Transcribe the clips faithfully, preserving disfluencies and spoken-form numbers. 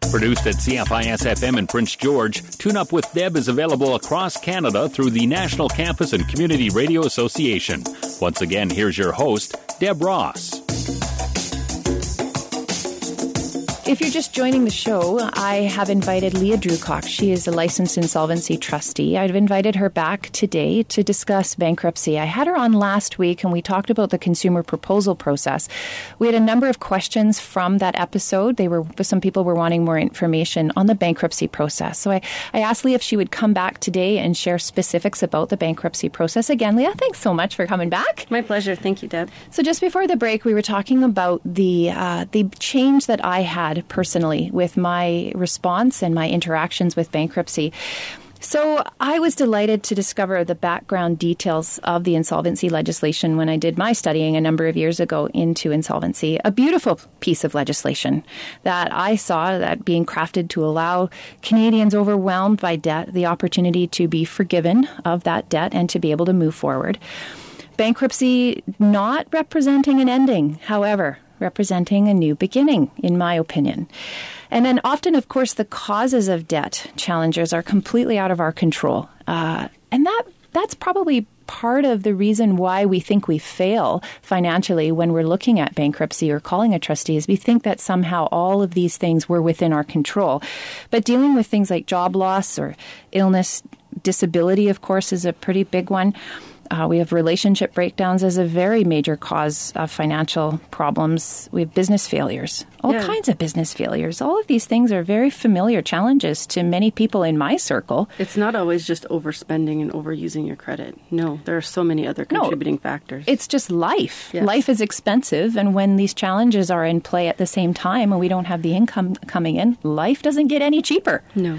Produced at C F I S F M in Prince George, Tune Up with Deb is available across Canada through the National Campus and Community Radio Association. Once again, here's your host, Deb Ross. If you're just joining the show, I have invited Leah Drewcock. She is a licensed insolvency trustee. I've invited her back today to discuss bankruptcy. I had her on last week and we talked about the consumer proposal process. We had a number of questions from that episode. They were some people were wanting more information on the bankruptcy process. So I, I asked Leah if she would come back today and share specifics about the bankruptcy process. Again, Leah, thanks so much for coming back. My pleasure. Thank you, Deb. So just before the break, we were talking about the uh, the change that I had personally with my response and my interactions with bankruptcy. So I was delighted to discover the background details of the insolvency legislation when I did my studying a number of years ago into insolvency. A beautiful piece of legislation that I saw that being crafted to allow Canadians overwhelmed by debt the opportunity to be forgiven of that debt and to be able to move forward. Bankruptcy not representing an ending, however, representing a new beginning, in my opinion. And then often, of course, the causes of debt challenges are completely out of our control. Uh, and that that's probably part of the reason why we think we fail financially when we're looking at bankruptcy or calling a trustee is we think that somehow all of these things were within our control. But dealing with things like job loss or illness, disability, of course, is a pretty big one. Uh, we have relationship breakdowns as a very major cause of financial problems. We have business failures, all yeah. kinds of business failures. All of these things are very familiar challenges to many people in my circle. It's not always just overspending and overusing your credit. No, there are so many other contributing no, factors. It's just life. Yes. Life is expensive, and when these challenges are in play at the same time and we don't have the income coming in, life doesn't get any cheaper. No.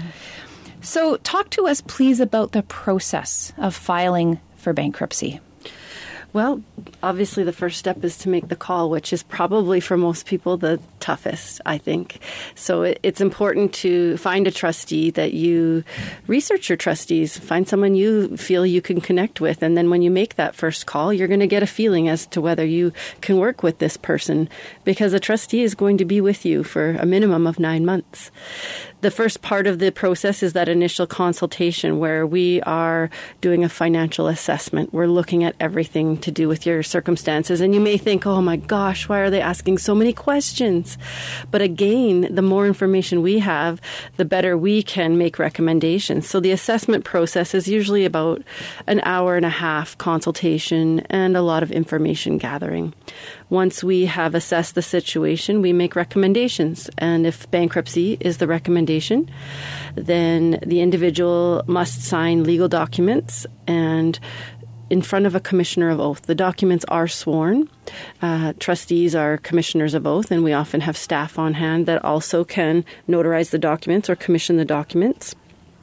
So talk to us, please, about the process of filing for bankruptcy. Well, obviously the first step is to make the call, which is probably for most people the toughest, I think. So it, it's important to find a trustee that you research your trustees, find someone you feel you can connect with. And then when you make that first call, you're going to get a feeling as to whether you can work with this person, because a trustee is going to be with you for a minimum of nine months. The first part of the process is that initial consultation where we are doing a financial assessment. We're looking at everything to do with your circumstances. And you may think, oh my gosh, why are they asking so many questions? But again, the more information we have, the better we can make recommendations. So the assessment process is usually about an hour and a half consultation and a lot of information gathering. Once we have assessed the situation, we make recommendations. And if bankruptcy is the recommendation, then the individual must sign legal documents and in front of a commissioner of oath. The documents are sworn. Uh, trustees are commissioners of oath, and we often have staff on hand that also can notarize the documents or commission the documents.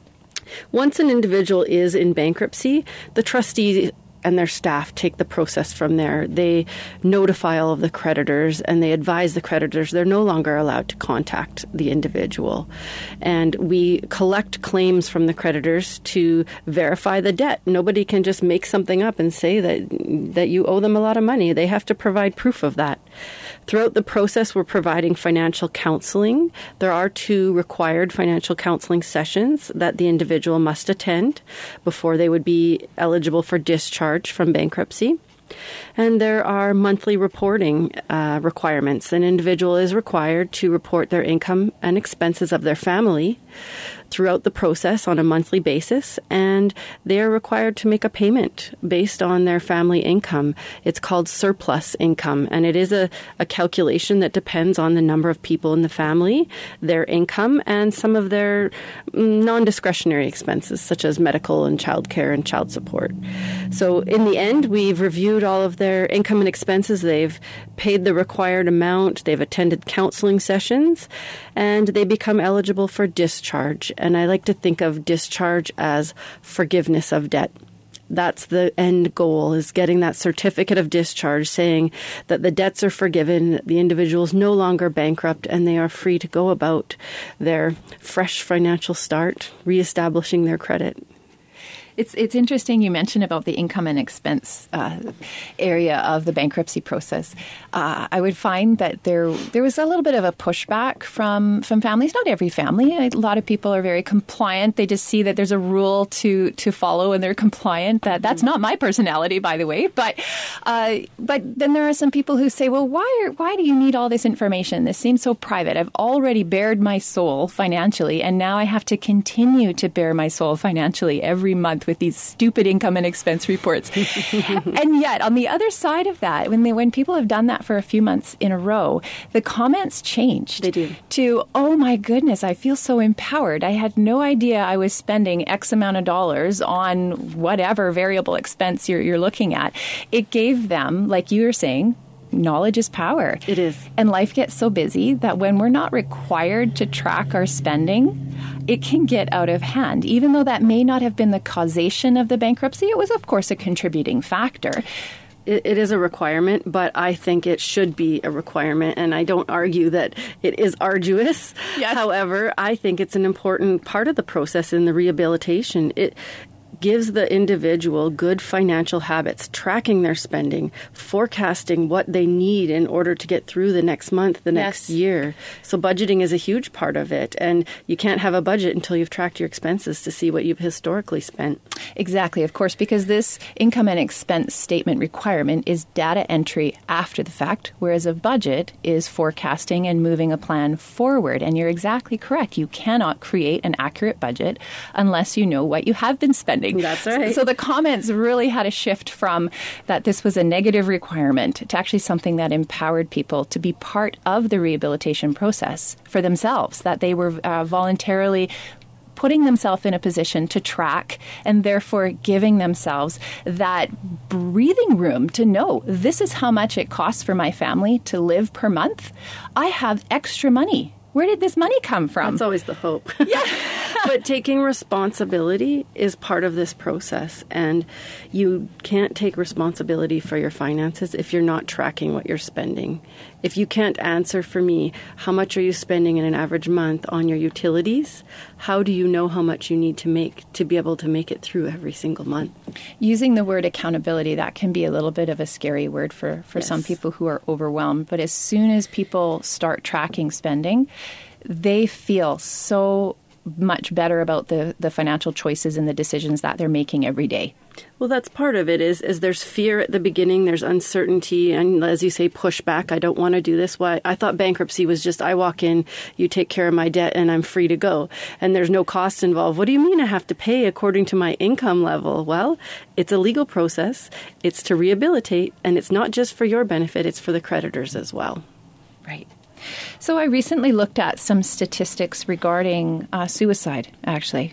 Once an individual is in bankruptcy, the trustee and their staff take the process from there. They notify all of the creditors and they advise the creditors they're no longer allowed to contact the individual. And we collect claims from the creditors to verify the debt. Nobody can just make something up and say that that you owe them a lot of money. They have to provide proof of that. Throughout the process, we're providing financial counseling. There are two required financial counseling sessions that the individual must attend before they would be eligible for discharge from bankruptcy. And there are monthly reporting uh, requirements. An individual is required to report their income and expenses of their family throughout the process on a monthly basis, and they are required to make a payment based on their family income. It's called surplus income, and it is a, a calculation that depends on the number of people in the family, their income, and some of their non-discretionary expenses, such as medical and childcare and child support. So in the end, we've reviewed all of their income and expenses. They've paid the required amount. They've attended counseling sessions, and they become eligible for discharge. And I like to think of discharge as forgiveness of debt. That's the end goal, is getting that certificate of discharge saying that the debts are forgiven, the individual is no longer bankrupt, and they are free to go about their fresh financial start, reestablishing their credit. It's it's interesting you mentioned about the income and expense uh, area of the bankruptcy process. Uh, I would find that there there was a little bit of a pushback from from families. Not every family. A lot of people are very compliant. They just see that there's a rule to to follow and they're compliant. That that's not my personality, by the way. But uh, but then there are some people who say, well, why are, why do you need all this information? This seems so private. I've already bared my soul financially, and now I have to continue to bare my soul financially every month with these stupid income and expense reports. And yet, on the other side of that, when they, when people have done that for a few months in a row, the comments changed. They do. To, oh my goodness, I feel so empowered. I had no idea I was spending X amount of dollars on whatever variable expense you're, you're looking at. It gave them, like you were saying, knowledge is power. It is. And life gets so busy that when we're not required to track our spending, it can get out of hand. Even though that may not have been the causation of the bankruptcy, it was, of course, a contributing factor. It, it is a requirement, but I think it should be a requirement, and I don't argue that it is arduous. Yes. However, I think it's an important part of the process in the rehabilitation. It gives the individual good financial habits, tracking their spending, forecasting what they need in order to get through the next month, the next Yes. year. So budgeting is a huge part of it. And you can't have a budget until you've tracked your expenses to see what you've historically spent. Exactly, of course, because this income and expense statement requirement is data entry after the fact, whereas a budget is forecasting and moving a plan forward. And you're exactly correct. You cannot create an accurate budget unless you know what you have been spending. That's right. So, so the comments really had a shift from that this was a negative requirement to actually something that empowered people to be part of the rehabilitation process for themselves, that they were uh, voluntarily putting themselves in a position to track and therefore giving themselves that breathing room to know this is how much it costs for my family to live per month. I have extra money. Where did this money come from? That's always the hope. Yeah. But taking responsibility is part of this process, and you can't take responsibility for your finances if you're not tracking what you're spending. If you can't answer for me, how much are you spending in an average month on your utilities? How do you know how much you need to make to be able to make it through every single month? Using the word accountability, that can be a little bit of a scary word for, for Yes. some people who are overwhelmed. But as soon as people start tracking spending, they feel so much better about the, the financial choices and the decisions that they're making every day. Well, that's part of it is, is there's fear at the beginning, there's uncertainty, and as you say, pushback. I don't want to do this. Why? I thought bankruptcy was just, I walk in, you take care of my debt, and I'm free to go. And there's no cost involved. What do you mean I have to pay according to my income level? Well, it's a legal process. It's to rehabilitate, and it's not just for your benefit, it's for the creditors as well. Right. So I recently looked at some statistics regarding uh, suicide, actually.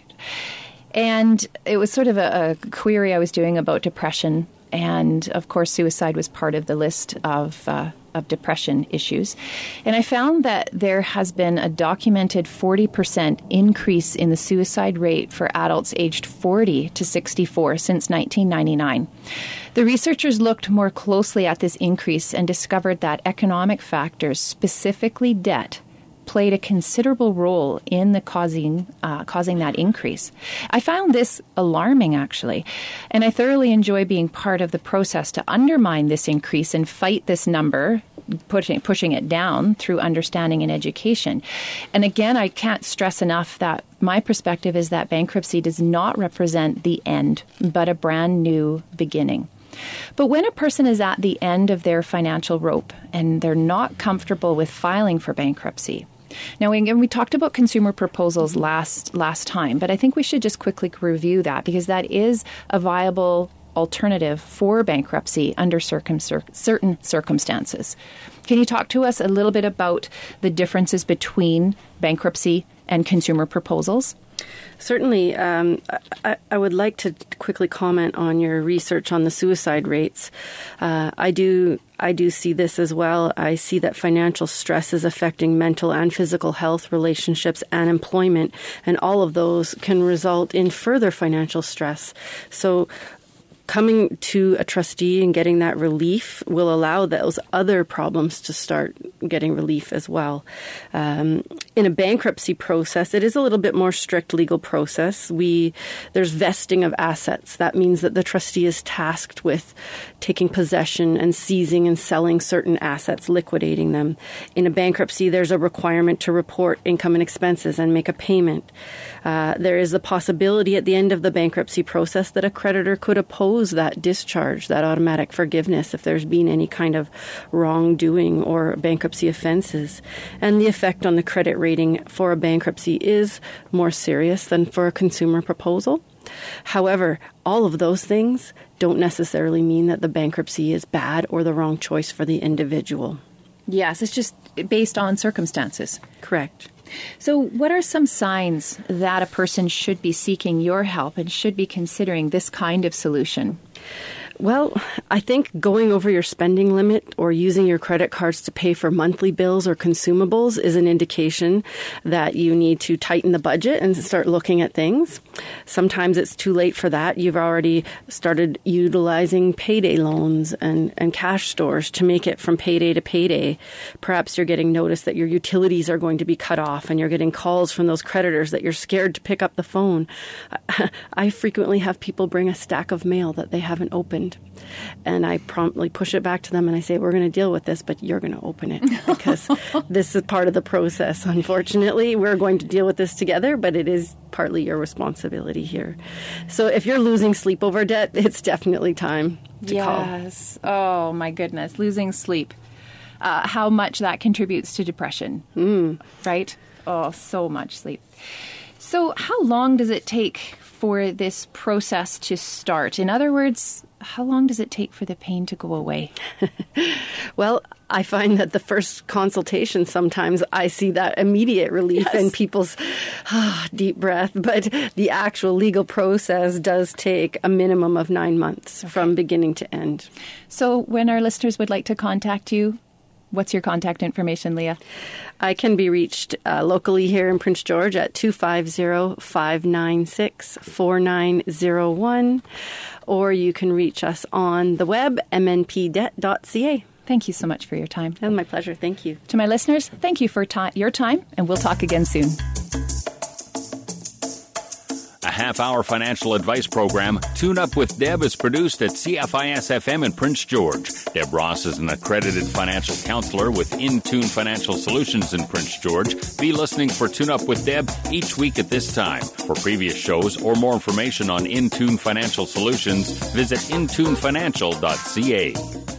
And it was sort of a, a query I was doing about depression. And, of course, suicide was part of the list of uh, of depression issues. And I found that there has been a documented forty percent increase in the suicide rate for adults aged forty to sixty-four since nineteen ninety-nine. The researchers looked more closely at this increase and discovered that economic factors, specifically debt, played a considerable role in the causing uh, causing that increase. I found this alarming, actually, and I thoroughly enjoy being part of the process to undermine this increase and fight this number, pushing pushing it down through understanding and education. And again, I can't stress enough that my perspective is that bankruptcy does not represent the end, but a brand new beginning. But when a person is at the end of their financial rope and they're not comfortable with filing for bankruptcy. Now, again, we talked about consumer proposals last last time, but I think we should just quickly review that because that is a viable alternative for bankruptcy under circum- certain circumstances. Can you talk to us a little bit about the differences between bankruptcy and consumer proposals? Certainly. Um, I, I would like to quickly comment on your research on the suicide rates. Uh, I do I do see this as well. I see that financial stress is affecting mental and physical health, relationships, and employment, and all of those can result in further financial stress. So coming to a trustee and getting that relief will allow those other problems to start getting relief as well. Um, in a bankruptcy process, it is a little bit more strict legal process. We there's vesting of assets. That means that the trustee is tasked with taking possession and seizing and selling certain assets, liquidating them. In a bankruptcy, there's a requirement to report income and expenses and make a payment. Uh, there is a possibility at the end of the bankruptcy process that a creditor could oppose that discharge, that automatic forgiveness, if there's been any kind of wrongdoing or bankruptcy offenses. And the effect on the credit rating for a bankruptcy is more serious than for a consumer proposal. However, all of those things don't necessarily mean that the bankruptcy is bad or the wrong choice for the individual. Yes, it's just based on circumstances. Correct. So what are some signs that a person should be seeking your help and should be considering this kind of solution? Well, I think going over your spending limit or using your credit cards to pay for monthly bills or consumables is an indication that you need to tighten the budget and start looking at things. Sometimes it's too late for that. You've already started utilizing payday loans and, and cash stores to make it from payday to payday. Perhaps you're getting notice that your utilities are going to be cut off and you're getting calls from those creditors that you're scared to pick up the phone. I frequently have people bring a stack of mail that they haven't opened. And I promptly push it back to them and I say, we're going to deal with this, but you're going to open it because this is part of the process. Unfortunately, we're going to deal with this together, but it is partly your responsibility here. So if you're losing sleep over debt, it's definitely time to yes. call. Yes. Oh, my goodness. Losing sleep. Uh, how much that contributes to depression, Mm. right? Oh, so much sleep. So how long does it take for this process to start? In other words, how long does it take for the pain to go away? Well, I find that the first consultation, sometimes I see that immediate relief Yes. in people's ah, deep breath. But the actual legal process does take a minimum of nine months okay. from beginning to end. So when our listeners would like to contact you, what's your contact information, Leah? I can be reached uh, locally here in Prince George at two five zero, five nine six, four nine zero one, or you can reach us on the web, m n p debt dot c a. Thank you so much for your time. It was my pleasure. Thank you. To my listeners, thank you for ti- your time, and we'll talk again soon. A half-hour financial advice program, Tune Up with Deb, is produced at C F I S F M in Prince George. Deb Ross is an accredited financial counselor with Intune Financial Solutions in Prince George. Be listening for Tune Up with Deb each week at this time. For previous shows or more information on Intune Financial Solutions, visit intune financial dot c a.